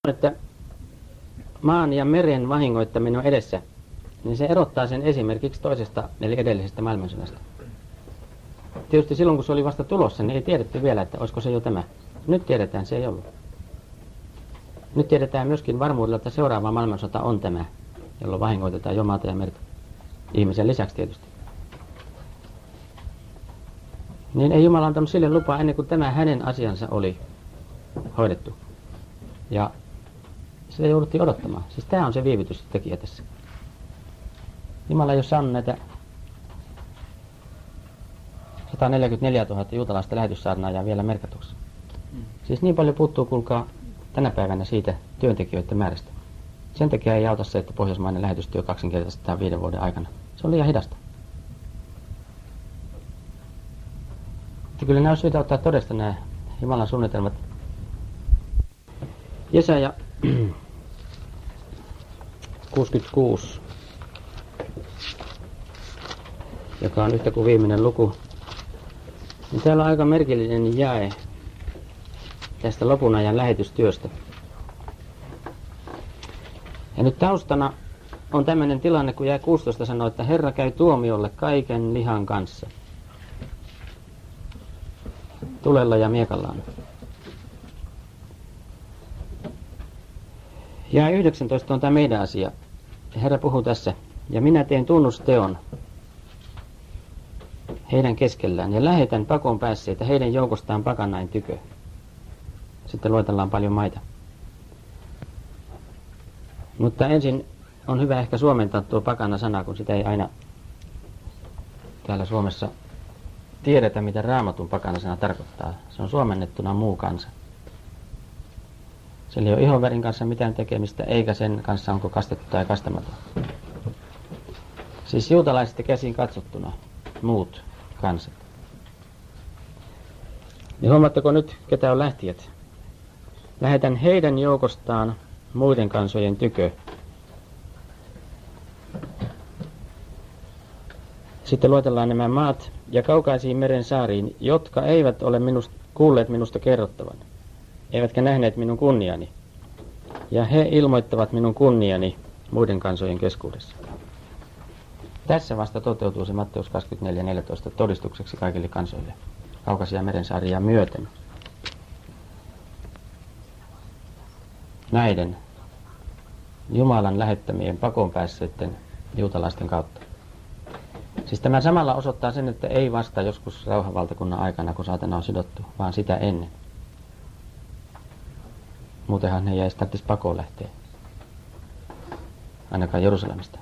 että maan ja meren vahingoittaminen on edessä, niin se erottaa sen esimerkiksi toisesta eli edellisestä maailmansodasta. Tietysti silloin, kun se oli vasta tulossa, niin ei tiedetty vielä, että olisiko se jo tämä. Nyt tiedetään, se ei ollut. Nyt tiedetään myöskin varmuudella, että seuraava maailmansota on tämä, jolloin vahingoitetaan jo maata ja merta. Ihmisen lisäksi tietysti. Niin ei Jumala antanut sille lupaa ennen kuin tämä hänen asiansa oli hoidettu. Ja sitä jouduttiin odottamaan. Siis tämä on se viivytystekijä tässä. Jumala ei ole saanut näitä 144 000 juutalaista lähetyssaarnaajaa vielä merkatuksi. Siis niin paljon puuttuu, kuulkaa, tänä päivänä siitä työntekijöiden määrästä. Sen takia ei auta se, että pohjoismainen lähetystyö kaksinkertaistetaan 5 vuoden aikana. Se on liian hidasta. Mutta kyllä nämä on syytä ottaa todesta nämä Jumalan suunnitelmat. Jesaja 66, joka on yhtä kuin viimeinen luku. Niin täällä on aika merkillinen jae tästä lopun ajan lähetystyöstä. Ja nyt taustana on tämmöinen tilanne, kun jae 16 sanoo, että Herra käy tuomiolle kaiken lihan kanssa. Tulella ja miekallaan. Jae 19 on tämä meidän asia. Herra puhuu tässä. Ja minä teen tunnusteon heidän keskellään ja lähetän pakoon päässeitä heidän joukostaan pakanain tykö. Sitten luetellaan paljon maita. Mutta ensin on hyvä ehkä suomentaa tuo pakana-sana, kun sitä ei aina täällä Suomessa tiedetä, mitä Raamatun pakana-sana tarkoittaa. Se on suomennettuna muu kansa. Sillä ei ole ihonvärin kanssa mitään tekemistä, eikä sen kanssa onko kastettu tai kastamaton. Siis juutalaisista käsin katsottuna muut kansat. Niin huomaatteko nyt, ketä on lähtijät? Lähetän heidän joukostaan muiden kansojen tykö. Sitten luetellaan nämä maat ja kaukaisiin meren saariin, jotka eivät ole kuulleet minusta kerrottavan, eivätkä nähneet minun kunniani. Ja he ilmoittavat minun kunniani muiden kansojen keskuudessa. Tässä vasta toteutuu se Matteus 24:14 todistukseksi kaikille kansoille, kaukaisia merensaaria myöten. Näiden Jumalan lähettämien pakoon päässeiden juutalaisten kautta. Siis tämä samalla osoittaa sen, että ei vasta joskus rauhanvaltakunnan aikana, kun saatana on sidottu, vaan sitä ennen. Muutenhan ne jäisi tarvitsisi pakoon lähteä. Ainakaan Jerusalemista.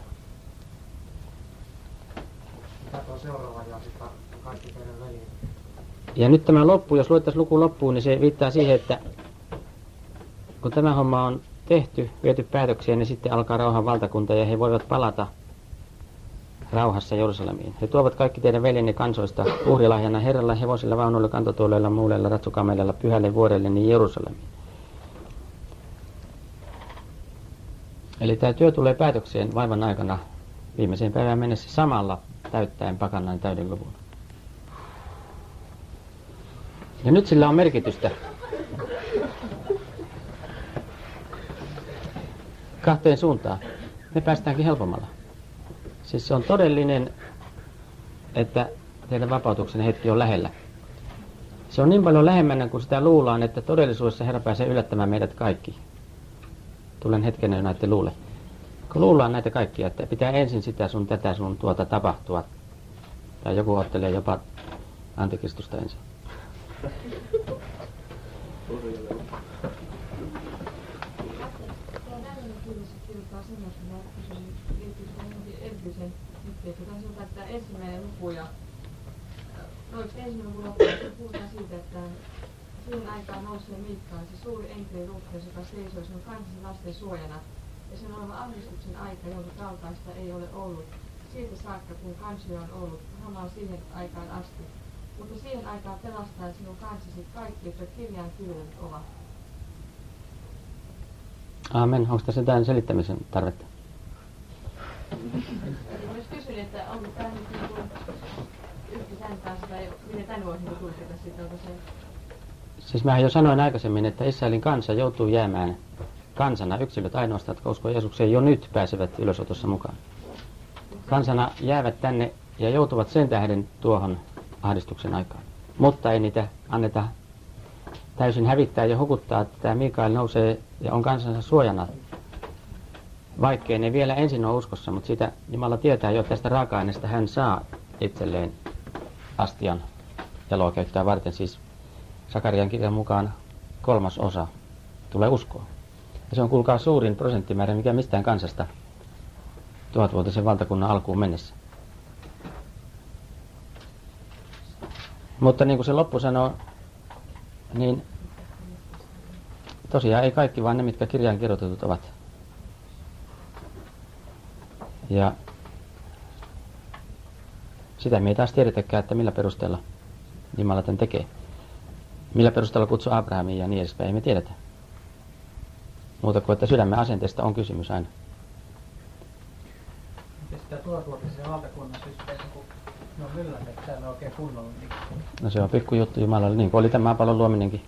Ja nyt tämä loppu, jos luettaisiin luku loppuun, niin se viittaa siihen, että kun tämä homma on tehty, viety päätökseen, niin sitten alkaa rauhan valtakunta ja he voivat palata rauhassa Jerusalemiin. He tuovat kaikki teidän veljenne kansoista uhrilahjana Herralla, hevosilla, vaunuilla, kantotuoleilla, muuleilla, ratsukameilla, pyhälle vuorelle, niin Jerusalemiin. Eli tämä työ tulee päätökseen vaivan aikana viimeiseen päivään mennessä samalla täyttäen pakanain täyden luvun. Ja nyt sillä on merkitystä kahteen suuntaan. Me päästäänkin helpommalla. Siis se on todellinen, että teidän vapautuksen hetki on lähellä. Se on niin paljon lähemmänä kuin sitä luullaan, että todellisuudessa Herra pääsee yllättämään meidät kaikki. Tulen hetken jo näette luule. Kun luullaan näitä kaikkia, että pitää ensin sitä sun tätä sun tuota tapahtua. Tai joku ottelee jopa antikristusta ensin. Että ensimmäinen luku ja ensimmäinen luku loppuun puhutaan siitä, että siihen aikaan nousee Miikkaan se suuri enkeli ruhtinas, joka seisoi sinun kansansa lasten suojana. Ja sen oleva ahdistuksen aika, jonka kaltaista ei ole ollut siitä saakka, kun kansoja on ollut, hamaan siihen aikaan asti. Mutta siihen aikaan pelastaa sinun kansasi kaikki, jotka kirjaan kirjoitetut ovat. Aamen. Onko tässä tämän selittämisen tarvetta? Myös kysyin, että onko tämä nyt yhtä tämän kanssa, tai miten tämän voisi tulkita sitten, onko se... Siis mähän jo sanoin aikaisemmin, että Israelin kansa joutuu jäämään kansana, yksilöt ainoastaan, jotka uskoo Jeesukseen jo nyt, pääsevät ylösotossa mukaan. Kansana jäävät tänne ja joutuvat sen tähden tuohon ahdistuksen aikaan. Mutta ei niitä anneta täysin hävittää ja hukuttaa, että tämä Mikael nousee ja on kansansa suojana. Vaikkei ne vielä ensin ole uskossa, mutta sitä Jumala tietää jo, tästä raaka-aineesta hän saa itselleen astian jaloa käyttää varten. Siis Sakarian kirjan mukaan 1/3 tulee uskoa. Ja se on, kuulkaa, suurin prosenttimäärä mikä mistään kansasta 1000-vuotisen valtakunnan alkuun mennessä. Mutta niin kuin se loppu sanoo, niin tosiaan ei kaikki, vaan ne, mitkä kirjaan kirjoitetut ovat. Ja sitä me ei taas tiedetäkään, että millä perusteella Jumala tämän tekee. Millä perusteella kutsuu Abrahamia ja niin edespäin, ei me tiedetä. Muuta kuin, että sydämen asenteesta on kysymys aina. Miten sitä 1000-vuotisen valtakunnan systeemi, kun ne on myllänneet täällä oikein kunnolla? Niin... No se on pikkujuttu Jumalalle, niin kuin oli tämä maapallon luominenkin.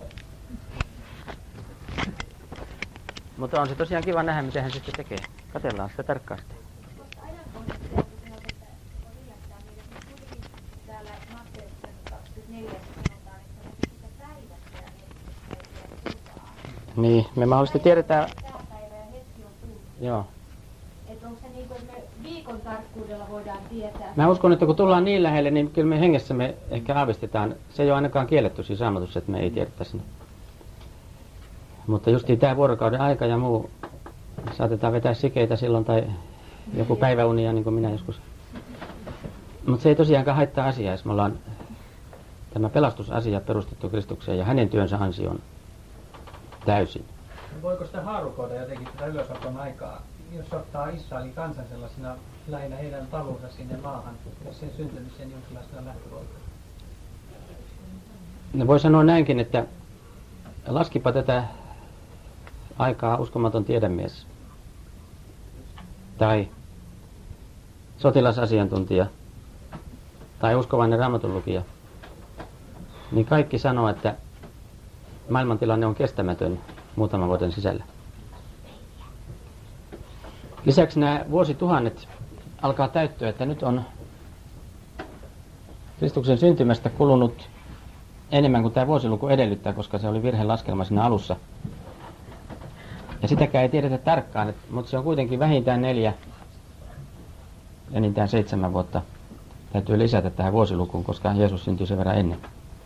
Mutta on se tosiaan kiva nähdä, miten hän sitten tekee. Katsellaan sitä tarkkaasti. Niin, me mahdollisesti tiedetään... Joo. Että onko se niin kuin, että me viikon tarkkuudella voidaan tietää? Mä uskon, että kun tullaan niin lähelle, niin kyllä me hengessämme ehkä aavistetaan. Se ei ole ainakaan kielletty siis Raamatussa, että me ei tiedettäisi. Mutta justiin tämä vuorokauden aika ja muu, saatetaan vetää sikeitä silloin tai joku päiväunia, niin kuin minä joskus. Mutta se ei tosiaankaan haittaa asiaa, jos me ollaan tämä pelastusasia perustettu Kristukseen ja hänen työnsä ansioon täysin. Voiko sitä haarukoida jotenkin tätä ylösoton aikaa, jos ottaa Israelin kansan sellaisena lähinnä heidän paluunsa sinne maahan, ja sen syntymisen jonkinlaisena lähtökohtana? No voi sanoa näinkin, että laskipa tätä aikaa uskomaton tiedemies tai sotilasasiantuntija tai uskovainen raamatunlukija, niin kaikki sanoo, että maailmantilanne on kestämätön muutaman vuoden sisällä. Lisäksi nämä vuosituhannet alkaa täyttyä, että nyt on Kristuksen syntymästä kulunut enemmän kuin tämä vuosiluku edellyttää, koska se oli virhelaskelma siinä alussa. Ja sitäkään ei tiedetä tarkkaan, mutta se on kuitenkin vähintään 4, enintään 7 vuotta. Täytyy lisätä tähän vuosilukuun, koska Jeesus syntyi sen verran ennen.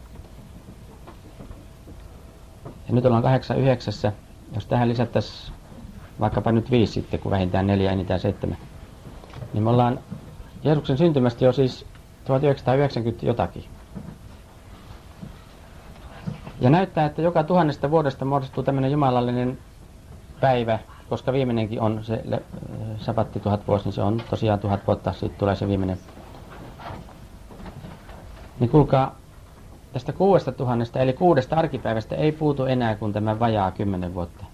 Ja nyt ollaan 8/9. Jos tähän lisättäisiin vaikkapa nyt 5 sitten, kun vähintään 4, enintään 7, niin me ollaan Jeesuksen syntymästä jo siis 1990 jotakin. Ja näyttää, että joka 1000 vuodesta muodostuu tämmöinen jumalallinen päivä, koska viimeinenkin on se sabatti 1000 vuosi, niin se on tosiaan 1000 vuotta, siitä tulee se viimeinen. Niin kuulkaa, tästä 6000 eli 6 arkipäivästä ei puutu enää kuin tämä vajaa 10 vuotta.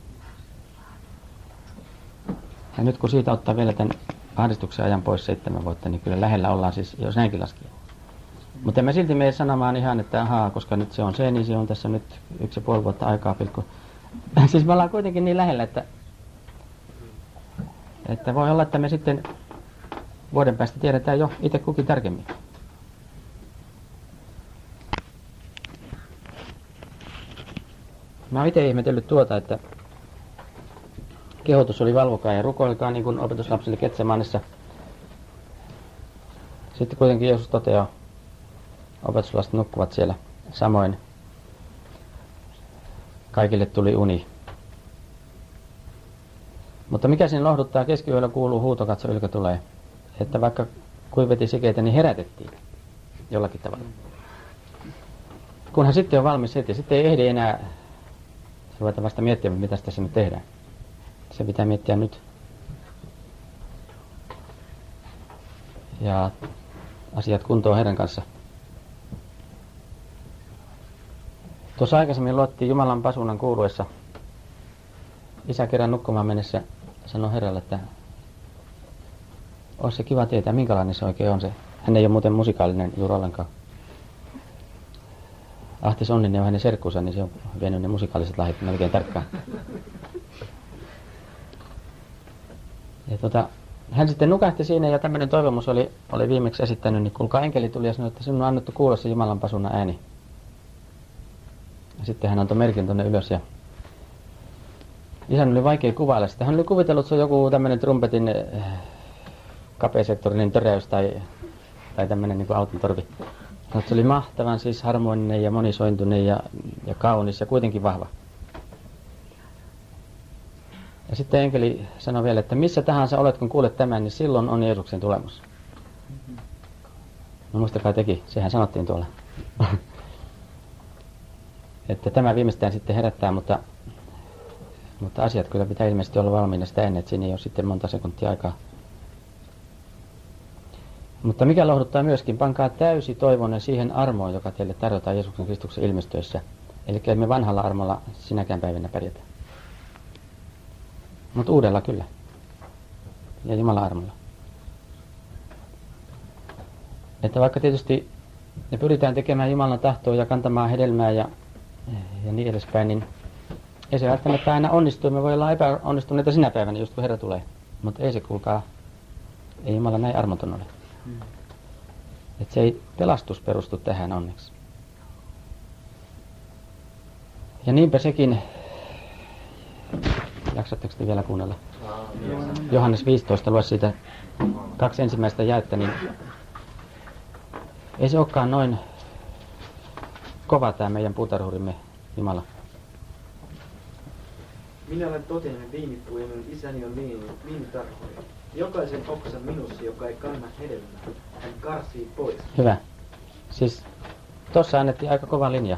Ja nyt kun siitä ottaa vielä tämän ahdistuksen ajan pois 7 vuotta, niin kyllä lähellä ollaan siis, jos näinkin laskee. Mutta en mä silti mene sanomaan ihan, että ahaa, koska nyt se on se, niin se on tässä nyt 1,5 vuotta aikaa pilkku. Siis me ollaan kuitenkin niin lähellä, että voi olla, että me sitten vuoden päästä tiedetään jo itse kukin tarkemmin. Mä oon itse ihmetellyt että kehotus oli valvokaa ja rukoilkaa niin kuin opetuslapsille Getsemanessa. Sitten kuitenkin Jeesus toteaa, opetuslapset nukkuvat siellä samoin. Kaikille tuli uni. Mutta mikä siinä lohduttaa, keskiyöllä kuuluu huuto, katso ylkä tulee. Että vaikka kuiveti sikeitä, niin herätettiin jollakin tavalla. Kunhan sitten on valmis heti, sitten ei ehdi enää ruveta vasta miettimään, mitä tässä nyt tehdään. Se pitää miettiä nyt. Ja asiat kuntoon Herran kanssa. Tuossa aikaisemmin luottiin Jumalan pasunan kuuluessa. Isä kerran nukkumaan mennessä sanoi Herralle, että olisi se kiva tietää, minkälainen se oikein on se. Hän ei ole muuten musikaalinen juuri ollenkaan. Ahti Sonninen on hänen serkkunsa, niin se on vienyt ne musikaaliset lahjat melkein tarkkaan. Ja hän sitten nukahti siinä ja tämmöinen toivomus oli viimeksi esittänyt, niin kuulkaa enkeli tuli ja sanoi, että sinun on annettu kuulla se Jumalan pasuna ääni. Ja sitten hän antoi merkin tuonne ylös ja isän oli vaikea kuvailla sitä. Hän oli kuvitellut, että se on joku tämmöinen trumpetin kapeasektorinen töräys tai tämmöinen niin kuin auton torvi. Se oli mahtavan siis harmoninen ja monisointuinen ja kaunis ja kuitenkin vahva. Ja sitten enkeli sanoi vielä, että missä tahansa olet, kun kuulet tämän, niin silloin on Jeesuksen tulemus. No muistakaa teki, sehän sanottiin tuolla. Että tämä viimeistään sitten herättää, mutta asiat kyllä pitää ilmeisesti olla valmiina sitä ennen, että siinä ei ole sitten monta sekuntia aikaa. Mutta mikä lohduttaa myöskin, pankaa täysi toivonen siihen armoon, joka teille tarjotaan Jeesuksen Kristuksen ilmestyessä. Eli emme vanhalla armolla sinäkään päivänä pärjätä. Mutta uudella kyllä. Ja Jumalan armolla. Että vaikka tietysti me pyritään tekemään Jumalan tahtoa ja kantamaan hedelmää ja niin edespäin, niin ei se välttämättä aina onnistu. Me voi olla epäonnistuneita sinä päivänä, just kun Herra tulee. Mutta ei se, kuulkaa, ei Jumala näin armoton ole. Että se ei pelastus perustu tähän onneksi. Ja niinpä sekin, jaksatteko te vielä kuunnella? Johannes 15, lue siitä 2 ensimmäistä jaetta, niin ei se olekaan noin kova tämä meidän puutarhurimme Jumala. Minä olen totinen viinipuu ja minun isäni on viinitarhuri. Jokaisen oksan minussa, joka ei kanna hedelmää, hän karsii pois. Hyvä. Siis tuossa annettiin aika kova linja.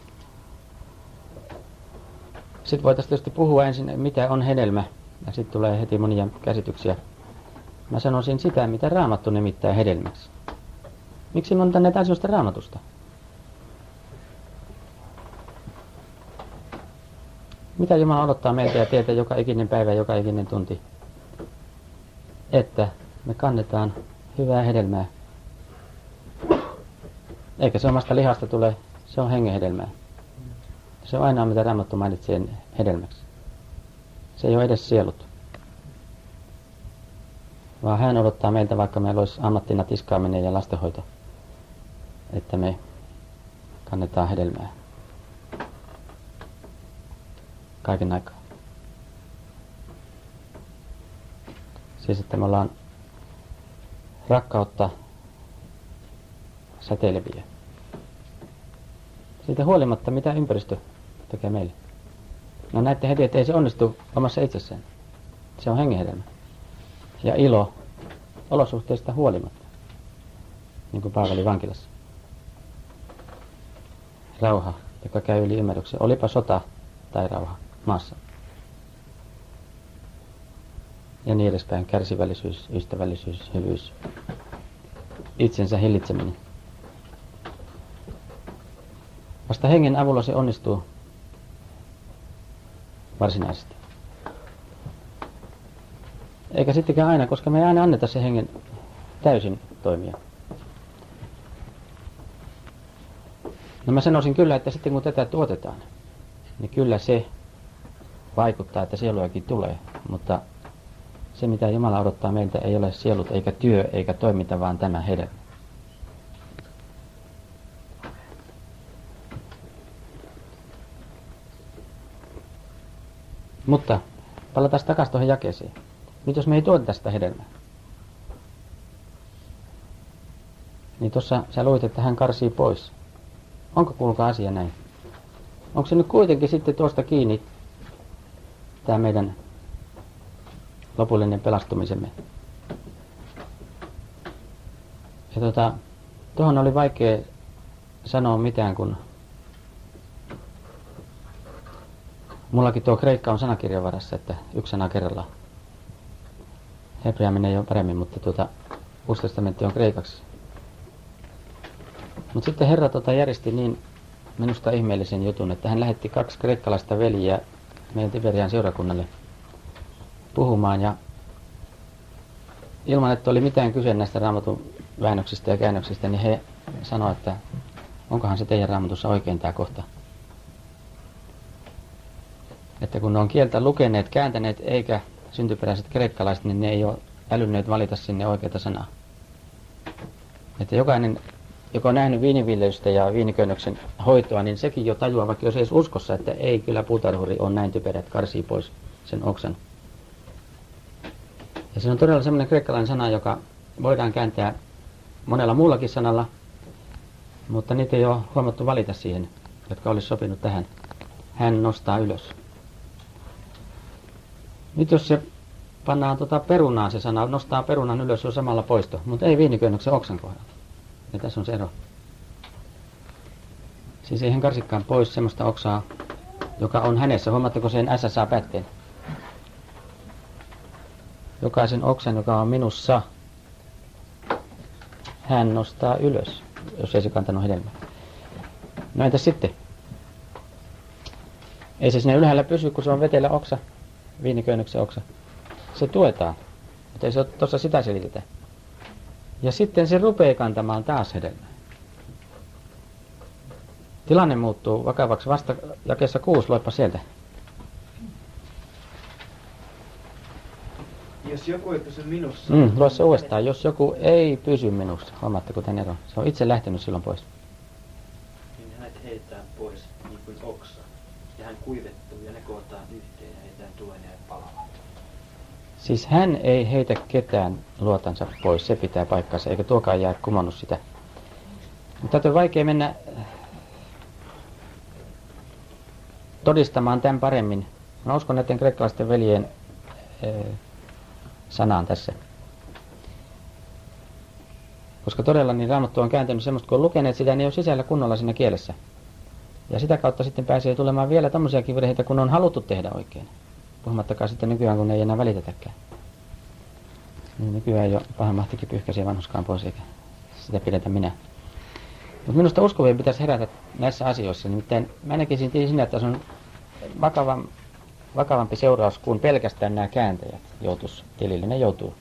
Sitten voitaisiin tietysti puhua ensin, mitä on hedelmä. Ja sitten tulee heti monia käsityksiä. Mä sanoisin sitä, mitä Raamattu nimittää hedelmäksi. Miksi me on tänne asioista Raamatusta? Mitä Jumala odottaa meiltä ja teiltä joka ikinen päivä, joka ikinen tunti? Että me kannetaan hyvää hedelmää. Eikä se omasta lihasta tule, se on hengen hedelmää. Se on ainoa, mitä Raamattu mainitsee hedelmäksi. Se ei ole edes sielut. Vaan hän odottaa meiltä, vaikka meillä olisi ammattina tiskaaminen ja lastenhoito, että me kannetaan hedelmää. Kaiken aikaa. Siis, että me ollaan rakkautta säteileviä. Siitä huolimatta, mitä ympäristö tekee meille. No näette heti, että ei se onnistu omassa itsessään. Se on hengenhedelmä. Ja ilo olosuhteista huolimatta. Niin kuin Paavali vankilassa. Rauha, joka käy yli ymmärryksen. Olipa sota tai rauha maassa. Ja niin edespäin. Kärsivällisyys, ystävällisyys, hyvyys. Itsensä hillitseminen. Vasta hengen avulla se onnistuu varsinaisesti. Eikä sittenkään aina, koska me ei aina anneta se hengen täysin toimia. No mä sanoisin kyllä, että sitten kun tätä tuotetaan, niin kyllä se vaikuttaa, että sieluakin tulee. Mutta se, mitä Jumala odottaa meiltä, ei ole sielut, eikä työ, eikä toiminta, vaan tämä hedelmä. Mutta palataan takaisin tuohon jakeeseen. Nyt jos me ei tuota sitä hedelmää, niin tuossa sä luit, että hän karsii pois. Onko kuulkaa asia näin? Onko se nyt kuitenkin sitten tuosta kiinni tämä meidän lopullinen pelastumisemme? Ja tuohon oli vaikea sanoa mitään, kun mullakin tuo kreikka on sanakirjan varassa, että yksi sana kerrallaan. Hebrea menee jo paremmin, mutta Uusi testamentti on kreikaksi. Mutta sitten Herra järjesti niin minusta ihmeellisen jutun, että hän lähetti 2 kreikkalaista veljiä meidän Tiberian seurakunnalle puhumaan. Ja ilman, että oli mitään kyse näistä Raamatun väännöksistä ja käännöksistä, niin he sanoivat, että onkohan se teidän Raamatussa oikein tämä kohta. Että kun ne on kieltä lukeneet, kääntäneet eikä syntyperäiset kreikkalaiset, niin ne ei ole älynneet valita sinne oikeata sanaa. Että jokainen, joka on nähnyt viiniviljelystä ja viiniköynnöksen hoitoa, niin sekin jo tajuaa, vaikka jos ei edes uskossa, että ei kyllä puutarhuri on näin typerä, että karsii pois sen oksan. Ja se on todella semmoinen kreikkalainen sana, joka voidaan kääntää monella muullakin sanalla, mutta niitä ei ole huomattu valita siihen, jotka olisi sopinut tähän. Hän nostaa ylös. Nyt jos se pannaan perunaan se sana, nostaa perunan ylös, se on samalla poisto, mutta ei viiniköynnöksen oksan kohdalla. Ja tässä on se ero. Siis ei hän karsikaan pois semmoista oksaa, joka on hänessä. Huomaatteko sen SSA-pätteen? Jokaisen oksan, joka on minussa, hän nostaa ylös, jos ei se kantanut hedelmää. No entäs sitten? Ei se sinne ylhäällä pysy, kun se on vetelä oksa, viiniköynnöksen oksa. Se tuetaan, mutta ei se ole tuossa sitä selitetä. Ja sitten se rupeaa kantamaan taas hedelmää. Tilanne muuttuu vakavaksi vasta jakeessa 6, luepa sieltä. Jos joku ei pysy minussa... Lue se uudestaan. Jos joku ei pysy minussa, huomaatteko tämän eron? Se on itse lähtenyt silloin pois. Niin hänet heitetään pois niin kuin oksa. Ja hän kuivettuu ja ne kootaan yhteen ja heitetään tuleen ja palaavat. Siis hän ei heitä ketään luotansa pois, se pitää paikkansa, eikä tuokaan jää kumonnut sitä. Mutta on vaikea mennä todistamaan tämän paremmin. Mä uskon näiden kreikkalaisten veljien sanaan tässä. Koska todella niin Raamattu on kääntynyt semmoista, kun on lukeneet sitä, niin ei ole sisällä kunnolla siinä kielessä. Ja sitä kautta sitten pääsee tulemaan vielä tommosiakin virheitä, kun on haluttu tehdä oikein. Puhumattakaan sitten nykyään, kun ei enää välitetäkään. Niin nykyään jo pahan mahtikin pyyhkäisiä vanhuskaan pois, eikä sitä pidetä minä. Mutta minusta uskovien pitäisi herätä näissä asioissa. Nimittäin mä näkisin siinä, että se on vakavampi seuraus kuin pelkästään nämä kääntäjät joutuisi tilille. Ne joutuu.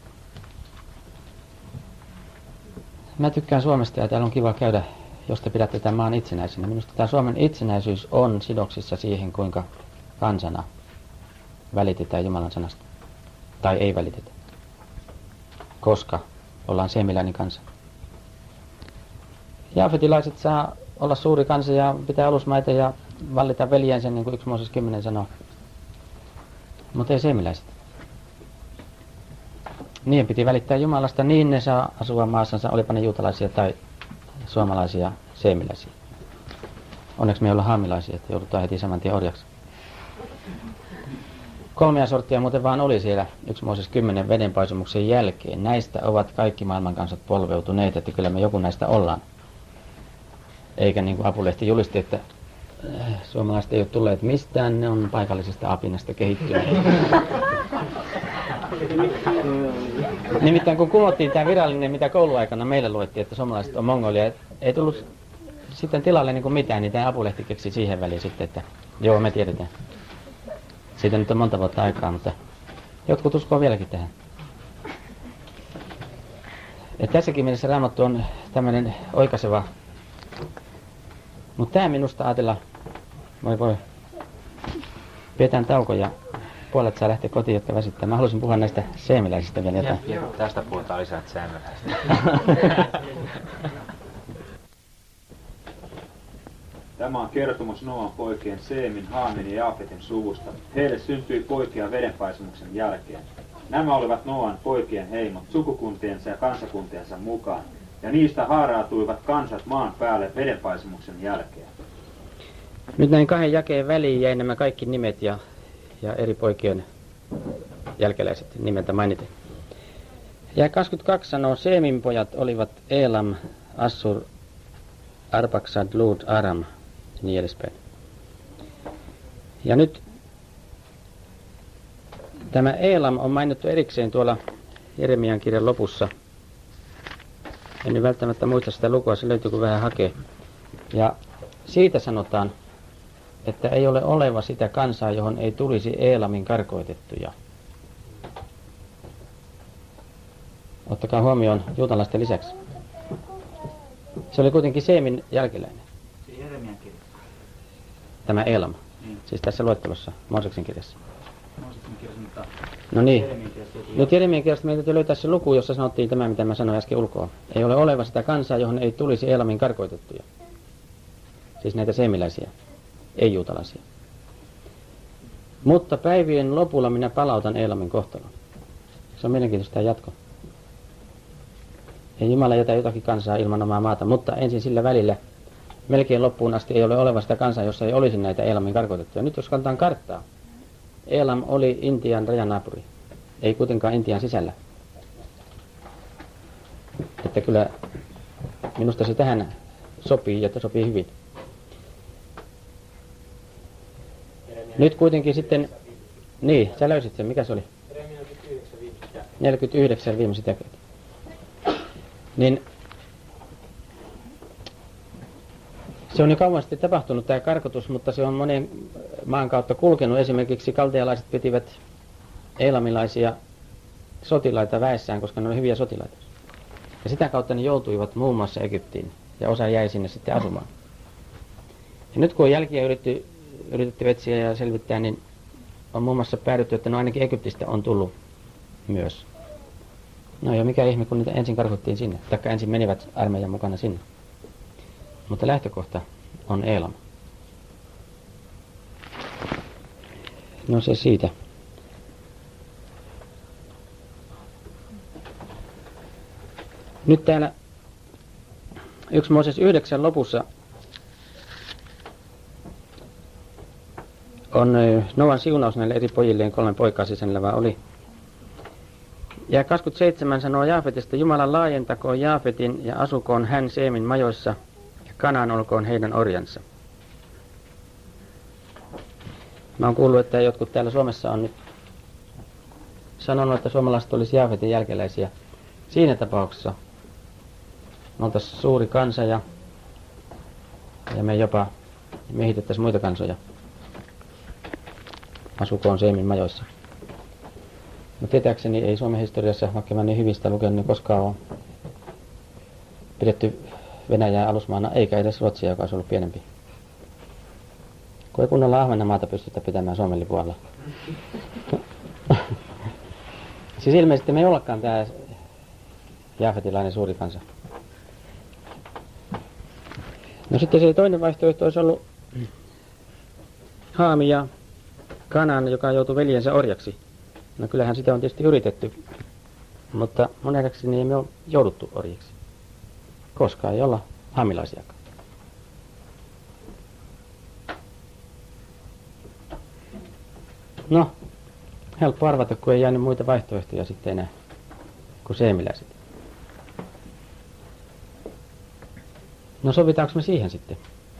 Mä tykkään Suomesta ja täällä on kiva käydä, jos te pidätte tämän maan itsenäisenä. Minusta tämä Suomen itsenäisyys on sidoksissa siihen, kuinka kansana välitetään Jumalan sanasta. Tai ei välitetä. Koska ollaan seemiläinen kansa. Jaafetilaiset saa olla suuri kansa ja pitää alusmaita ja vallita veljensä, niin kuin 1 Mooses 10 sanoo. Mutta ei seemiläiset. Niiden piti välittää Jumalasta, niin ne saa asua maassansa, olipa ne juutalaisia tai suomalaisia seemiläisiä. Onneksi me ei olla haamilaisia, että joudutaan heti saman tien orjaksi. 3 sorttia muuten vaan oli siellä 1 Mooses 10 vedenpaisumuksen jälkeen. Näistä ovat kaikki maailman kansat polveutuneet, että kyllä me joku näistä ollaan. Eikä niin kuin Apulehti julisti, että suomalaiset ei ole tulleet mistään, ne on paikallisesta apinasta kehittyneet. Nimittäin kun kumottiin tämä virallinen, mitä kouluaikana meille luettiin, että suomalaiset on mongolia, ei tullut sitten tilalle niin kuin mitään, niin tämä Apulehti keksi siihen väliin sitten, että joo, me tiedetään. Siitä nyt on monta vuotta aikaa, mutta jotkut uskoo vieläkin tähän. Et tässäkin mielessä Raamattu on tämmöinen oikaiseva. Mutta tämä minusta ajatella, voi, pidetään tauko ja puolet saa lähteä kotiin, jotka väsittää. Mä haluaisin puhua näistä seemiläisistä vielä jotain. Ja tästä puhutaan lisää seemiläisistä. Tämä on kertomus Noan poikien Seemin, Haamin ja Jaafetin suvusta. Heille syntyi poikia vedenpaisumuksen jälkeen. Nämä olivat Noan poikien heimot sukukuntiensa ja kansakuntiensa mukaan, ja niistä haarautuivat kansat maan päälle vedenpaisumuksen jälkeen. Nyt näin 2 jakeen väliin jäi nämä kaikki nimet ja eri poikien jälkeläiset nimeltä mainiten. Ja 22 sanoo, Seemin pojat olivat Elam, Assur, Arpaksad, Lud, Aram ja niin edespäin. Ja nyt tämä Elam on mainittu erikseen tuolla Jeremian kirjan lopussa. En nyt välttämättä muista sitä lukua, se löytyy kun vähän hakee. Ja siitä sanotaan, että ei ole oleva sitä kansaa, johon ei tulisi Eelamin karkoitettuja. Ottakaa huomioon juutalaisten lisäksi. Se oli kuitenkin Seemin jälkeläinen. Se Jeremian kirja. Tämä Elam. Siis tässä luettelossa, Mooseksen kirjassa. Mooseksen kirjassa, mutta No niin. Jeremian kirjassa joku. Nyt Jeremian kirjasta meidän täytyy löytää se luku, jossa sanottiin tämä, mitä mä sanoin äsken ulkoa. Ei ole oleva sitä kansaa, johon ei tulisi Eelamin karkoitettuja. Siis näitä seemiläisiä, ei-juutalaisia. Mutta päivien lopulla minä palautan Eelamin kohtalon. Se on mielenkiintoista tämä jatko. Ei Jumala jätä jotakin kansaa ilman omaa maata, mutta ensin sillä välillä melkein loppuun asti ei ole oleva sitä kansaa, jossa ei olisi näitä Eelamin karkoitettuja. Nyt jos katsotaan karttaa, Elam oli Intian rajanaapuri, ei kuitenkaan Intian sisällä. Että kyllä minusta se tähän sopii, että sopii hyvin. Nyt kuitenkin sitten, niin, sä löysit sen, mikä se oli? 49 viimeiset jakeet. Niin, se on jo kauan sitten tapahtunut tämä karkotus, mutta se on monen maan kautta kulkenut. Esimerkiksi kaltealaiset pitivät eelamilaisia sotilaita väessään, koska ne olivat hyviä sotilaita. Ja sitä kautta ne joutuivat muun muassa Egyptiin, ja osa jäi sinne sitten asumaan. Ja nyt kun on jälkiä yritetty etsiä ja selvittää, niin on muun muassa päädytty, että no ainakin Egyptistä on tullut myös. No ja mikä ihme, kun niitä ensin karkottiin sinne, taikka ensin menivät armeijan mukana sinne. Mutta lähtökohta on Eelam. No se siitä. Nyt täällä 1 Mooses 9 lopussa on Noan siunaus näille eri pojilleen, 3 poikaa sisällä vaan oli. Ja 27 sanoo Jaafetista, Jumala laajentakoon Jaafetin ja asukoon hän Seemin majoissa ja Kanaan olkoon heidän orjansa. Mä oon kuullut, että jotkut täällä Suomessa on nyt sanonut, että suomalaiset olisi Jaafetin jälkeläisiä. Siinä tapauksessa me oltaisiin suuri kansa ja me jopa miehitettäisiin muita kansoja. Asukoon Seemin majoissa. Mutta tietääkseni ei Suomen historiassa, vaikka mä niin hyvistä lukenut, niin koskaan ole pidetty Venäjää alusmaana, eikä edes Ruotsia, joka olisi ollut pienempi. Kun ei kunnolla Ahvenanmaata pystytä pitämään Suomen lipun alla. Siis ilmeisesti me ei ollakaan tää jaafetilainen suuri kansa. No sitten se toinen vaihtoehto olisi ollut Haami ja Kanaan, joka joutui veljensä orjaksi. No kyllähän sitä on tietysti yritetty, mutta mun nähdäkseni ei me ole jouduttu orjiksi. Koskaan ei olla haamilaisiakaan. No, helppo arvata, kun ei jäänyt muita vaihtoehtoja sitten enää kuin seemiläiset. No sovitaanko me siihen sitten?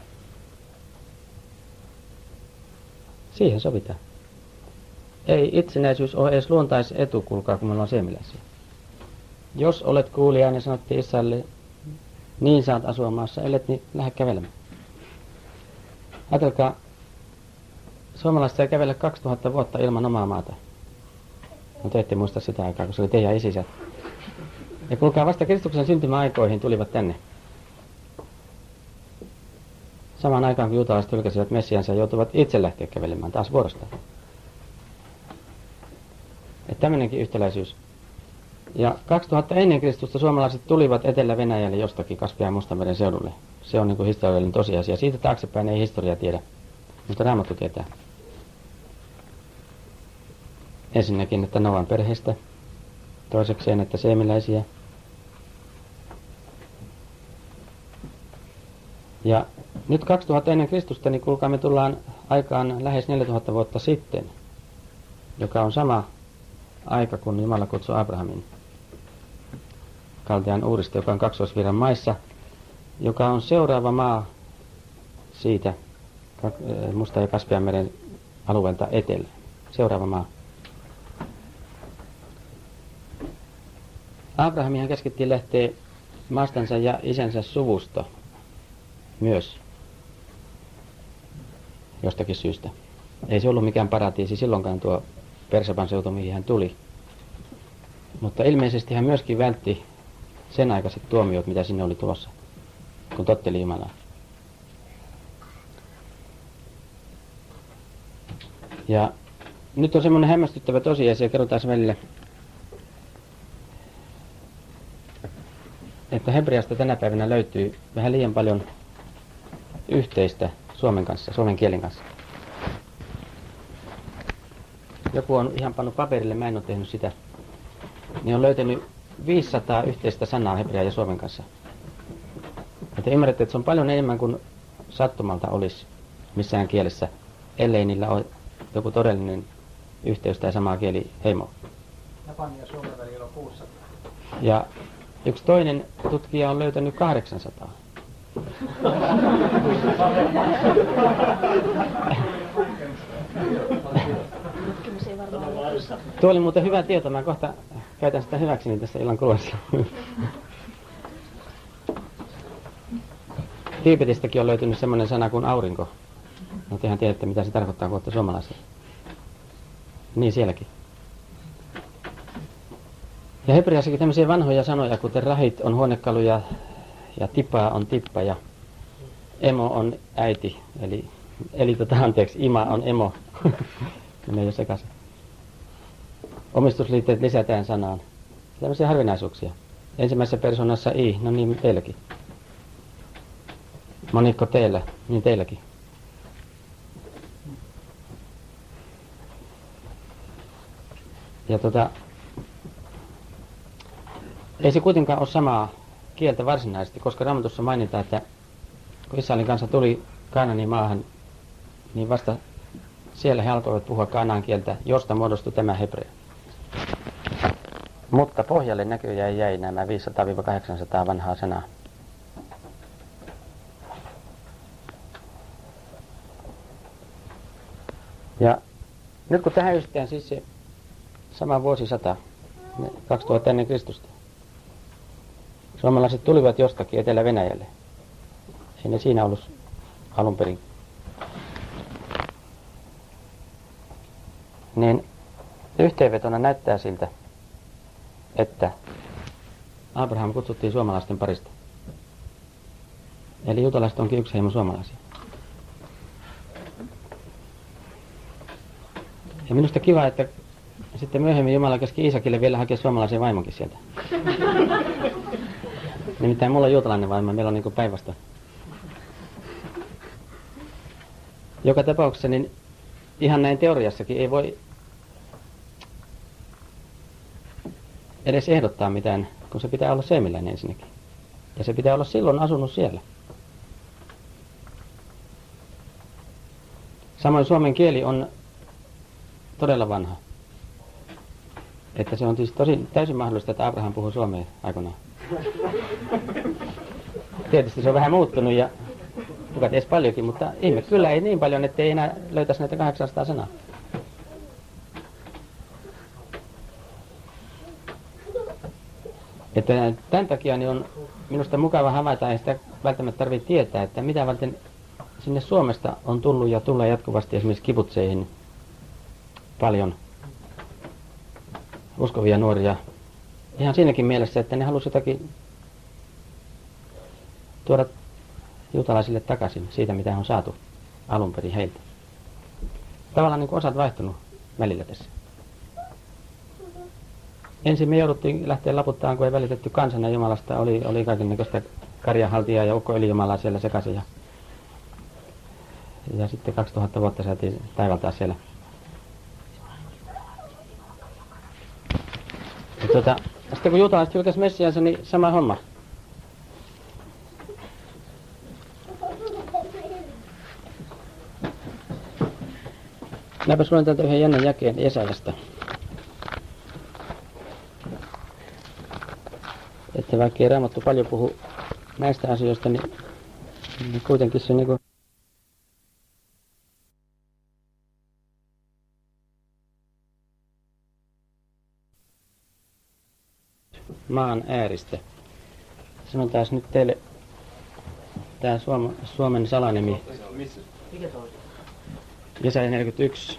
Siihen sovitaan. Ei itsenäisyys ole edes luontaisetu, kuulkaa, kun meillä on seemiläisiä. Jos olet kuulija, niin sanottiin Israelille, niin saat asua maassa, ellet niin lähde kävelemään. Ajatelkaa, suomalaiset sai kävellä 2000 vuotta ilman omaa maata. No te ette muista sitä aikaa, kun se oli teidän isisät. Ja kuulkaa, vasta Kristuksen syntymäaikoihin tulivat tänne. Samaan aikaan, kun juutalaiset hylkäsivät Messiansa, joutuvat itse lähteä kävelemään taas vuorostaan. Että tämmöinenkin yhtäläisyys. Ja 2000 ennen Kristusta suomalaiset tulivat Etelä-Venäjälle jostakin Kaspian ja Mustameren seudulle. Se on niin kuin historiallinen tosiasia. Siitä taaksepäin ei historia tiedä, mutta Raamattu tietää. Ensinnäkin, että Noan perheestä. Toisekseen, että seemiläisiä. Ja nyt 2000 ennen Kristusta, niin kuulkaa, me tullaan aikaan lähes 4000 vuotta sitten, joka on sama aika, kun Jumala kutsui Abrahamin Kaldean Uurista, joka on Kaksoisvirran maissa, joka on seuraava maa siitä Musta- ja Kaspianmeren alueelta etelä. Seuraava maa. Abrahamihan käskettiin lähteä maastansa ja isänsä suvusta myös jostakin syystä. Ei se ollut mikään paratiisi silloinkaan tuo Persapan seutu, mihin hän tuli. Mutta ilmeisesti hän myöskin vältti sen aikaiset tuomiot, mitä sinne oli tulossa, kun totteli Jumalaa. Ja nyt on semmoinen hämmästyttävä tosiasia, kerrotaan välillä, että hebreasta tänä päivänä löytyy vähän liian paljon yhteistä suomen kanssa, suomen kielen kanssa. Joku on ihan pannut paperille, mä en ole tehnyt sitä, niin on löytänyt 500 yhteistä sanaa hebrean ja suomen kanssa. Että ymmärrätte, että se on paljon enemmän kuin sattumalta olisi missään kielessä, ellei niillä ole joku todellinen yhteys tai samaa kieli heimo. Japanin ja Suomen välillä on 600. Ja yksi toinen tutkija on löytänyt 800. Tuo oli muuten hyvä tieto, mä kohta käytän sitä hyväkseni tässä illan kuluessa. Tiibetistäkin on löytynyt semmoinen sana kuin aurinko. No tehän tiedätte, mitä se tarkoittaa kohta suomalaisille. Niin sielläkin. Ja hebreassakin tämmöisiä vanhoja sanoja, kuten rahit on huonekaluja ja tipaa on tippa ja emo on äiti. Eli ima on emo. Menee jo sekaisin. Omistusliitteet lisätään sanaan. Tämmöisiä harvinaisuuksia. Ensimmäisessä persoonassa i, no niin teilläkin. Monikko teillä, niin teilläkin. Ja ei se kuitenkaan ole samaa kieltä varsinaisesti, koska Raamatussa mainitaan, että kun Israelin kansa tuli Kaanaanin maahan, niin vasta siellä he alkoivat puhua kaanaan kieltä, josta muodostui tämä hebrea. Mutta pohjalle näköjään jäi nämä 500-800 vanhaa sanaa. Ja nyt kun tähän yhdistetään siis se sama vuosisata, 2000 ennen Kristusta. Suomalaiset tulivat jostakin Etelä-Venäjälle. Ei ne siinä ollut alun perin. Niin yhteenvetona näyttää siltä, että Abraham kutsuttiin suomalaisten parista. Eli juutalaiset onkin yksi heimo suomalaisia. Ja minusta kiva, että sitten myöhemmin Jumala käski Iisakille vielä hakea suomalaisen vaimonkin sieltä. Nimittäin mulla on juutalainen vaimo, meillä on niin kuin päinvastoin. Joka tapauksessa niin ihan näin teoriassakin ei voi edes ehdottaa mitään, kun se pitää olla seemiläinen ensinnäkin. Ja se pitää olla silloin asunut siellä. Samoin suomen kieli on todella vanha. Että se on siis täysin mahdollista, että Abraham puhui suomea aikoinaan. Tietysti se on vähän muuttunut ja kuka ties paljonkin, mutta ihme kyllä ei niin paljon, ettei enää löytäisi näitä 800 sanaa. Että tämän takia niin on minusta mukava havaita, ei sitä välttämättä tarvitse tietää, että mitä varten sinne Suomesta on tullut ja tulee jatkuvasti esimerkiksi kibutseihin paljon uskovia nuoria. Ihan siinäkin mielessä, että ne halusi jotakin tuoda juutalaisille takaisin siitä, mitä on saatu alun perin heiltä. Tavallaan niin kuin osat vaihtunut välillä tässä. Ensin me jouduttiin lähteä laputtaan, kun ei välitetty kansana Jumalasta. Oli kaikennäköistä karjanhaltijaa ja ukko-ylijumalaa siellä sekaisin. Ja sitten 2000 vuotta saatiin taivaltaa siellä. Ja sitten kun juutalaiset hylkäsi Messiansa, niin sama homma. Minäpäs luen täältä yhden jännän jakeen Jesajasta. Että vaikka ei Raamattu paljon puhu näistä asioista, niin kuitenkin se niinku maan ääristä. Sanon taas nyt teille tää Suomen salanimi. Jesaja 41,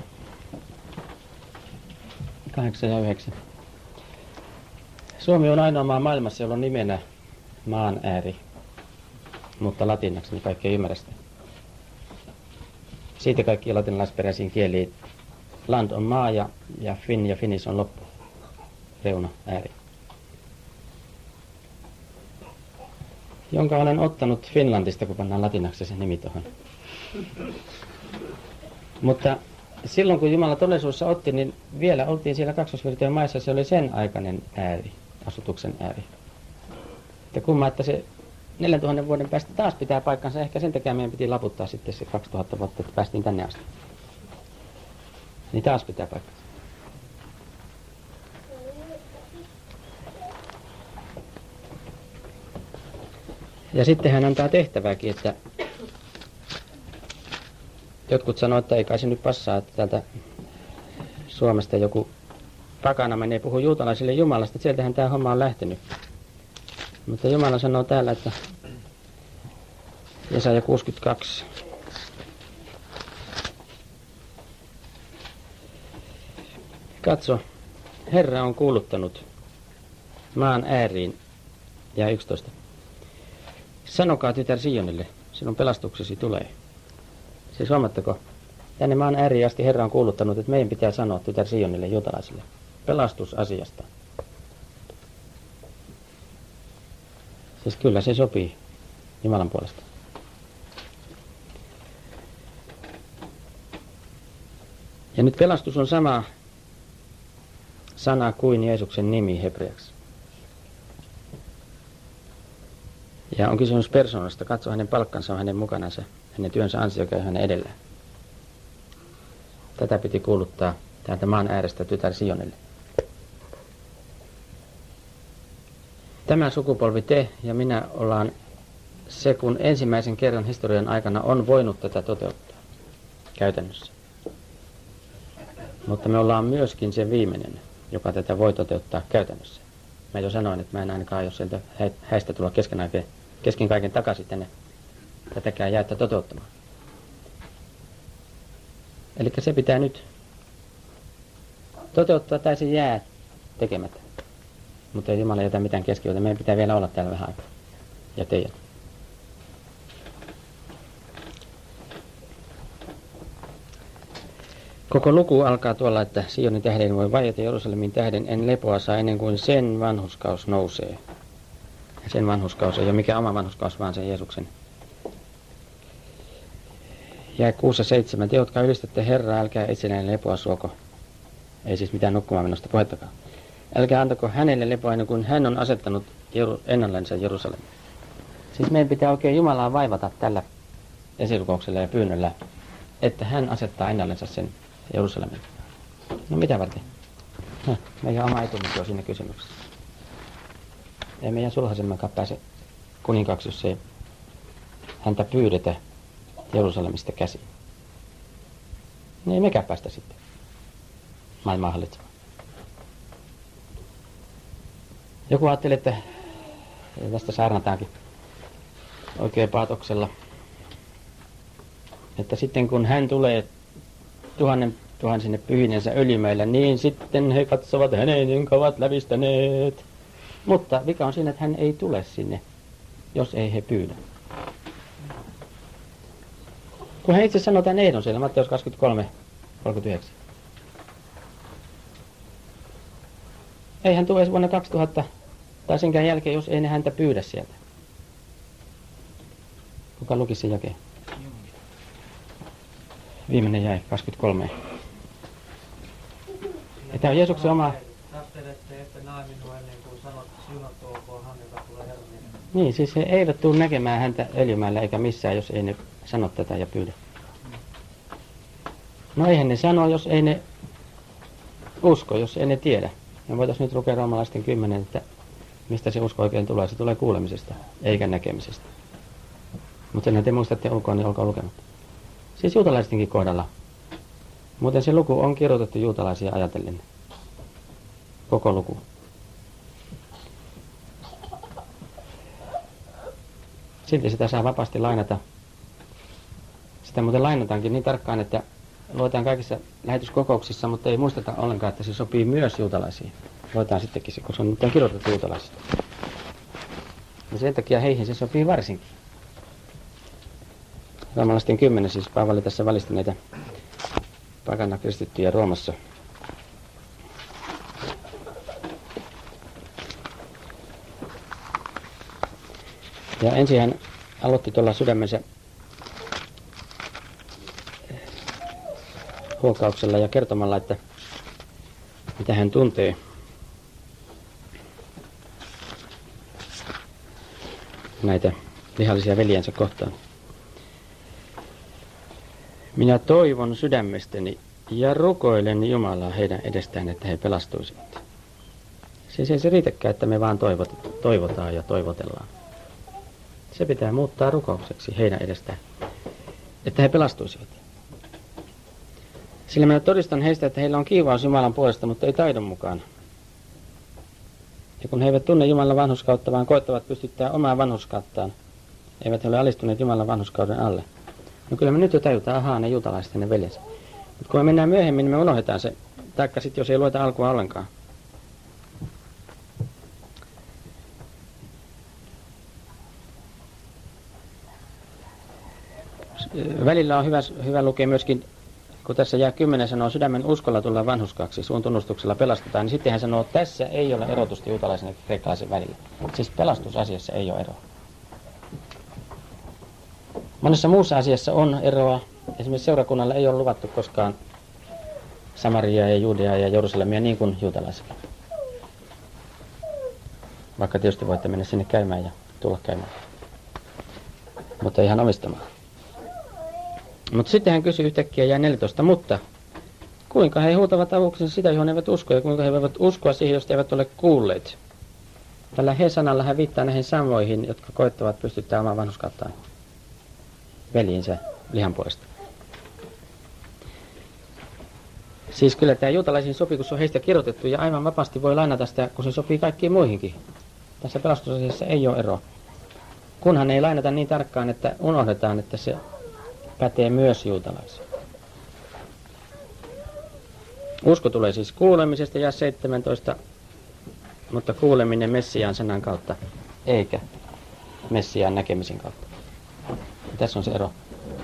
8 ja 9. Suomi on ainoa maa maailmassa, jolla on nimenä maan ääri, mutta latinaksi niin kaikki ei ymmärrä sitä. Siitä kaikkiin latinalaisperäisiin kieliin land on maa ja fin ja finis on loppu. Reuna, ääri. Jonka olen ottanut Finlandista, kun pannaan latinaksi se nimi tuohon. Mutta silloin kun Jumala todellisuudessa otti, niin vielä oltiin siellä kaksosvirtojen maissa, se oli sen aikainen ääri, asutuksen ääri. Että kumma, että se 4000 vuoden päästä taas pitää paikkansa, ehkä sen takia meidän piti laputtaa sitten se 2000 vuotta, että päästiin tänne asti. Niin taas pitää paikkansa. Ja sitten hän antaa tehtävääkin, että jotkut sanoo, että ei kai se nyt passaa, että täältä Suomesta joku pakana menee puhuu juutalaisille Jumalasta, että sieltähän tämä homma on lähtenyt. Mutta Jumala sanoo täällä, että Jesaja 62. Katso, Herra on kuuluttanut maan ääriin, ja 11. Sanokaa tytär Sionille, sinun pelastuksesi tulee. Siis huomattako, tänne maan ääriin asti Herra on kuuluttanut, että meidän pitää sanoa tytär Sionille, juutalaisille, pelastusasiasta. Siis kyllä se sopii Jumalan puolesta. Ja nyt pelastus on sama sana kuin Jeesuksen nimi hebreaksi. Ja on kysymys persoonasta. Katso hänen palkkansa on hänen mukanansa. Hänen työnsä ansio käy hänen edellään. Tätä piti kuuluttaa täältä maan äärestä tytär Sionille. Tämä sukupolvi, te ja minä, ollaan se, kun ensimmäisen kerran historian aikana on voinut tätä toteuttaa käytännössä. Mutta me ollaan myöskin se viimeinen, joka tätä voi toteuttaa käytännössä. Mä jo sanoin, että mä en ainakaan aio sieltä häistä tulla kesken kaiken takaisin tänne tätäkään jäätä toteuttamaan. Eli se pitää nyt toteuttaa tai se jää tekemättä. Mutta ei Jumala jätä mitään keskiötä. Meidän pitää vielä olla täällä vähän aikaa. Ja teidän. Koko luku alkaa tuolla, että Sionin tähden voi vaieta, Jerusalemin tähden en lepoa saa ennen kuin sen vanhurskaus nousee. Ja sen vanhurskaus ei ole mikään oma vanhurskaus, vaan sen Jeesuksen. Ja 6 ja 7. Te, jotka ylistätte Herraa, älkää itselleen lepoa suoko. Ei siis mitään nukkumaan minusta puhettakaan. Älkää antako hänelle lepoa ennen kuin hän on asettanut ennallensa Jerusalemin. Siis meidän pitää oikein Jumalaa vaivata tällä esirukouksella ja pyynnöllä, että hän asettaa ennallensa sen Jerusalemin. No mitä varten? Meidän oma etumikin on siinä kysymyksessä. Ei meidän sulhaisemmankaan pääse kuninkaaksi, jos ei häntä pyydetä Jerusalemista käsin. Niin ei mekään päästä sitten maailmaa hallitsemaan. Joku ajattelee, että tästä saarnataankin oikein paatoksella, että sitten kun hän tulee tuhansine pyhinensä öljymäillä, niin sitten he katsovat häneen, jonka ovat lävistäneet. Mutta vika on siinä, että hän ei tule sinne, jos ei he pyydä. Kun hän itse sanoo tämän ehdon siellä, Matteus 23:39. Ei hän tule edes vuonna 2000 tai senkään jälkeen, jos ei ne häntä pyydä sieltä. Kuka luki sen jakeen? Viimeinen jäi, 23. Ja tämä on Jeesuksen oma... Taptelette, että näe minua ennen kuin sanot, siunattu olkoon hän, joka tulee Herran nimellä. Niin, siis he eivät tule näkemään häntä öljymäellä eikä missään, jos ei ne sano tätä ja pyydä. No eihän ne sano, jos ei ne usko, jos ei ne tiedä. Me voitaisiin nyt lukea roomalaisten 10, että mistä se usko oikein tulee. Se tulee kuulemisesta, eikä näkemisestä. Mutta sen te muistatte ulkoa, niin olkaa lukematta. Siis juutalaistenkin kohdalla. Muuten se luku on kirjoitettu juutalaisia ajatellen. Koko luku. Silti sitä saa vapaasti lainata. Sitä muuten lainataankin niin tarkkaan, että luetaan kaikissa lähetyskokouksissa, mutta ei muisteta ollenkaan, että se sopii myös juutalaisiin. Luetaan sittenkin se, koska nyt on kirjoitettu juutalaisista. Ja sen takia heihin se sopii varsinkin. Roomalaisten 10, siis Paavali tässä valisti näitä pakana kristittyjä Roomassa. Ja ensin hän aloitti tuolla sydämensä huokauksella ja kertomalla, että mitä hän tuntee. Näitä vihallisia veljensä kohtaan. Minä toivon sydämestäni ja rukoilen Jumalaa heidän edestään, että he pelastuisivat. Siis ei se riitäkään, että me vaan toivotaan ja toivotellaan. Se pitää muuttaa rukoukseksi heidän edestään, että he pelastuisivat. Sillä minä todistan heistä, että heillä on kiivaus Jumalan puolesta, mutta ei taidon mukaan. Ja kun he eivät tunne Jumalan vanhurskautta, vaan koettavat pystyttää omaa vanhurskauttaan, eivät he ole alistuneet Jumalan vanhurskauden alle. No kyllä me nyt jo tajutaan, ahaa, ne juutalaiset ja ne veljensä. Mutta kun me mennään myöhemmin, niin me unohdetaan se. Taikka sitten, jos ei lueta alkua ollenkaan. Välillä on hyvä lukea myöskin, kun tässä jää 10 sanoo, sydämen uskolla tullaan vanhurskaaksi, suun tunnustuksella pelastutaan, niin sitten hän sanoo, että tässä ei ole erotusta juutalaisen ja kreikkalaisen välillä. Siis pelastusasiassa ei ole eroa. Monessa muussa asiassa on eroa. Esimerkiksi seurakunnalla ei ole luvattu koskaan Samariaa ja Juudeaa ja Jerusalemia niin kuin juutalaisilla. Vaikka tietysti voitte mennä sinne käymään ja tulla käymään. Mutta ihan omistamaan. Mutta sitten hän kysyi yhtäkkiä, jäi 14, mutta kuinka he huutavat avuksensa sitä, johon he eivät usko, ja kuinka he voivat uskoa siihen, josta eivät ole kuulleet. Tällä he-sanalla hän viittaa näihin samoihin, jotka koettavat pystyttää omaa vanhurskauttaan veljiinsä lihan puolesta. Siis kyllä tämä juutalaisiin sopimus on heistä kirjoitettu, ja aivan vapaasti voi lainata sitä, kun se sopii kaikkiin muihinkin. Tässä pelastusasiassa ei ole eroa. Kunhan ei lainata niin tarkkaan, että unohdetaan, että se pätee myös juutalaisiin. Usko tulee siis kuulemisesta, ja 17, mutta kuuleminen Messiaan sanan kautta, eikä Messiaan näkemisen kautta. Ja tässä on se ero.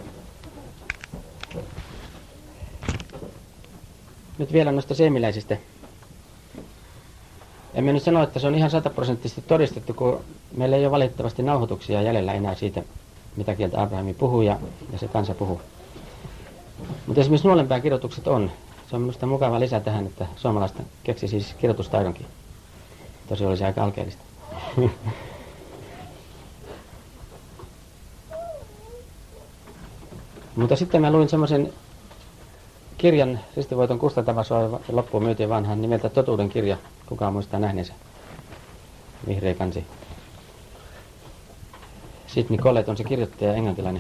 Nyt vielä noista seemiläisistä. Emme nyt sano, että se on ihan 100% todistettu, kun meillä ei ole valitettavasti nauhoituksia jäljellä enää siitä, mitä kieltä Abrahami puhuu ja se kansa puhuu. Mutta esimerkiksi nuolenpään kirjoitukset on. Se on minusta mukava lisä tähän, että suomalaista keksi siis kirjoitustaidonkin. Tosi olisi aika alkeellista. Mutta sitten mä luin semmoisen kirjan, Ristivoiton kustantamassa loppuun myytiin vanhan nimeltä Totuuden kirja. Kukaan muistaa nähneensä? Vihreä kansi. Sidney Collett on se kirjoittaja, englantilainen.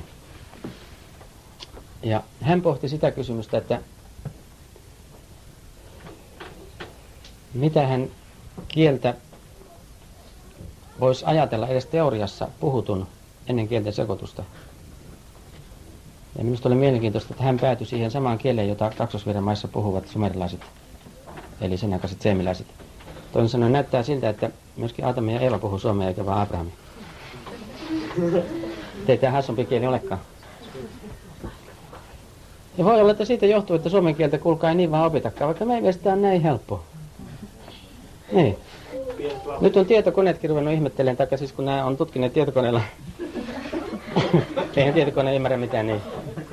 Ja hän pohti sitä kysymystä, että mitä hän kieltä voisi ajatella edes teoriassa puhutun ennen kielten sekoitusta. Ja minusta oli mielenkiintoista, että hän päätyi siihen samaan kieleen, jota Kaksosvirran maissa puhuvat sumerilaiset, eli sen aikaiset seemiläiset. Toisin sanoen näyttää siltä, että myöskin Aatami ja Eeva puhuu suomea eikä vaan Abrahami. Ei tämä hassumpi kieli olekaan. Ja voi olla, että siitä johtuu, että suomen kieltä kuulkaa ei niin vaan opitakaan, vaikka meidän mielestä on näin helppoa. Niin. Nyt on tietokoneetkin ruvennut ihmettelemään, taikka siis kun nämä on tutkineet tietokoneella. Eihän tietokone ymmärrä mitään niin.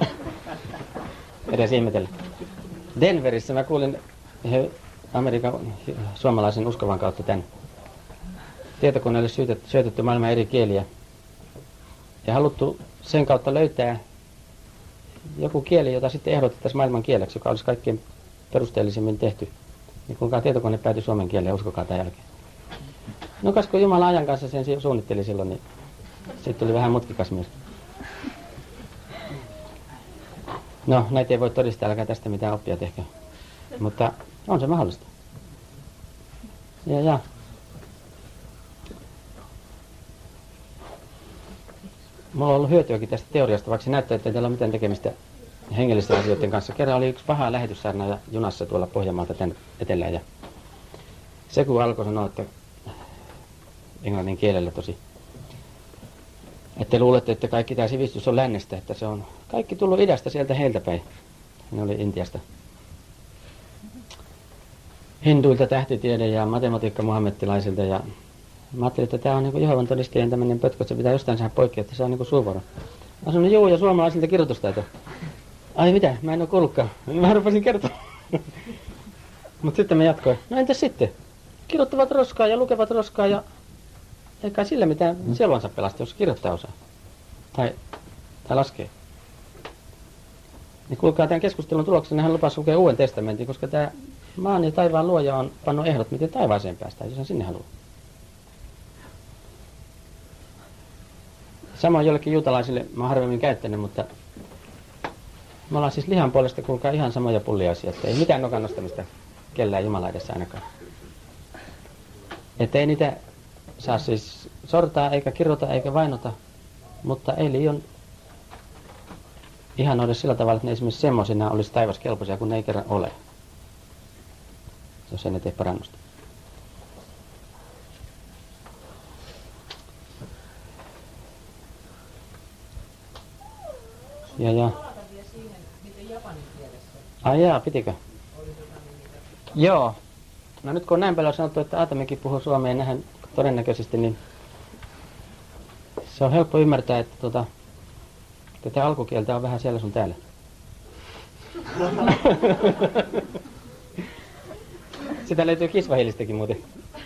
Edes ihmetellä. Denverissä mä kuulin Amerikan suomalaisen uskovan kautta tämän. Tietokoneelle syötetty maailman eri kieliä. Ja haluttu sen kautta löytää joku kieli, jota sitten ehdotettaisiin maailman kieleksi, joka olisi kaikkein perusteellisimmin tehty. Niin kuinka tietokone päätyi suomen kieleen, uskokaa tämän jälkeen. No kas kun Jumala ajan kanssa sen suunnitteli silloin, niin sitten tuli vähän mutkikas myös. No, näitä ei voi todistaa, älkää tästä mitään oppia tehkö. Mutta on se mahdollista. Ja. Mulla on ollut hyötyäkin tästä teoriasta, vaikka se näyttää, että ei teillä ole mitään tekemistä hengellisten asioiden kanssa. Kerran oli yksi paha lähetyssaarnaaja junassa tuolla Pohjanmaalta tänne etelään. Ja se kun alkoi sanoa, että englannin kielellä tosi, että luulette, että kaikki tämä sivistys on lännestä, että se on kaikki tullut idästä sieltä heiltä päin. Ne oli Intiasta. Hinduilta tähtitiede ja matematiikka muhammettilaisilta. Ja mä ajattelin, että tämä on niin Jehovan todistajien tämmöinen pötkö, että se pitää jostain saada poikki, että se on niin suuvuoro. Mä sanoin, juu, ja suomalaisilta kirjoitustaito. Ai mitä, mä en ole kuullutkaan. Mä rupesin kertoa. Mutta sitten mä jatkoin. No entäs sitten? Kirjoittavat roskaa ja lukevat roskaa ja eikä sillä mitään sielunsa pelasta, jos kirjoittaa osaa. Tai laskee. Niin kuulkaa, tämän keskustelun tuloksena hän lupasi lukea Uuden testamentin, koska tämä maan ja taivaan luoja on pannut ehdot, miten taivaaseen päästään, jos hän sinne haluaa. Samoin jollekin juutalaisille mä oon harvemmin käyttänyt, mutta me ollaan siis lihan puolesta, kuulkaa, ihan samoja pulliaisia, että ei mitään nokan nostamista kellään Jumala edessä ainakaan. Että ei niitä saa siis sortaa, eikä kirjoita, eikä vainota, mutta ei liian ihan ole sillä tavalla, että ne esimerkiksi semmoisina olisi taivaskelpoisia, kun ne ei kerran ole. Jos ei ne tee parannusta. Ja. Ai jaa, pitikö? Joo. No nyt kun on näin paljon sanottu, että Aatamikin puhuu suomea ja nähdään todennäköisesti, niin se on helppo ymmärtää, että tätä alkukieltä on vähän siellä sun täällä. Sitä löytyy kisvahilistäkin muuten.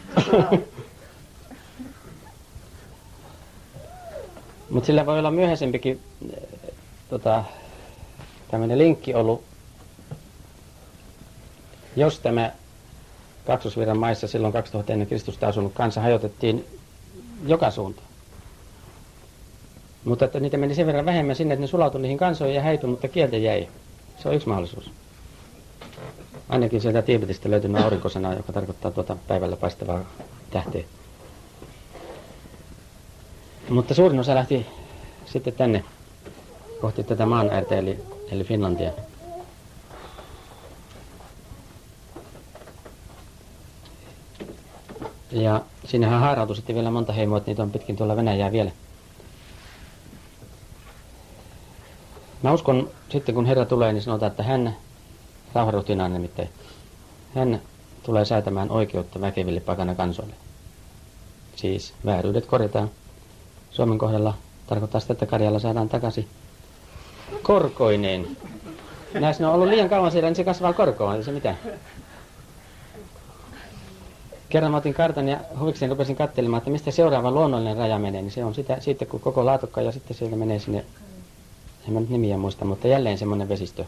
Mutta sillä voi olla myöhäisempikin tämmöinen linkki ollut, jos tämä Kaksosvirran maissa silloin 2000 ennen Kristusta asunut kansa hajotettiin joka suuntaan. Mutta että niitä meni sen verran vähemmän sinne, että ne sulautui niihin kansoihin ja häipyi, mutta kieltä jäi. Se on yksi mahdollisuus. Ainakin sieltä Tiibetistä löytynyt aurinkosana, joka tarkoittaa päivällä paistavaa tähteä. Mutta suurin osa lähti sitten tänne kohti tätä maan äärtä, eli Finlandia. Ja sinnehän haarautui sitten vielä monta heimoa, että niitä on pitkin tuolla Venäjää vielä. Mä uskon sitten kun Herra tulee, niin sanotaan, että hän, rauhanruhtinaan nimittäin, hän tulee säätämään oikeutta väkeville pakana kansoille. Siis vääryydet korjataan. Suomen kohdalla tarkoittaa sitä, että Karjala saadaan takaisin korkoineen. Näissä on ollut liian kauan siellä, niin se kasvaa korkoon, ei se mitään. Kerran mä otin kartan ja huvikseni rupesin katselemaan, että mistä seuraava luonnollinen raja menee, niin se on siitä kun koko Laatokka ja sitten sieltä menee sinne, en mä nyt nimiä muista, mutta jälleen semmoinen vesistö.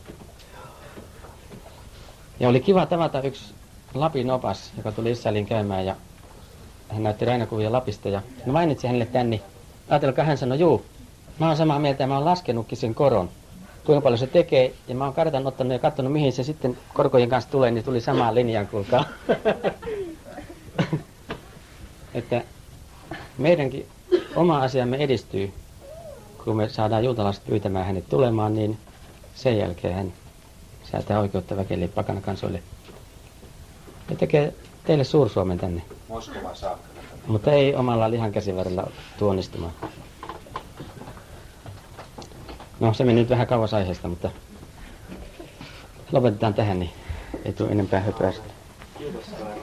Ja oli kiva tavata yksi Lapin opas, joka tuli Israeliin käymään ja hän näytti Rainakuvia Lapista ja mainitsi hänelle tän, niin ajatelkaa, hän sanoi, juu, mä oon samaa mieltä ja mä oon laskenutkin sen koron, kuinka paljon se tekee ja mä oon kartan ottanut ja katsonut mihin se sitten korkojen kanssa tulee, niin tuli samaan linjaan, kuulkaa. Että meidänkin oma asiamme edistyy, kun me saadaan juutalaiset pyytämään hänet tulemaan, niin sen jälkeen hän säätää oikeutta väkelle pakana kansoille. Ja tekee teille Suur-Suomen tänne. Moskovan saakka. Mutta ei omalla lihan käsivarrella tuonnistumaan. No se meni nyt vähän kauas aiheesta, mutta lopetetaan tähän, niin ei tule enempää höpöä. Kiitos.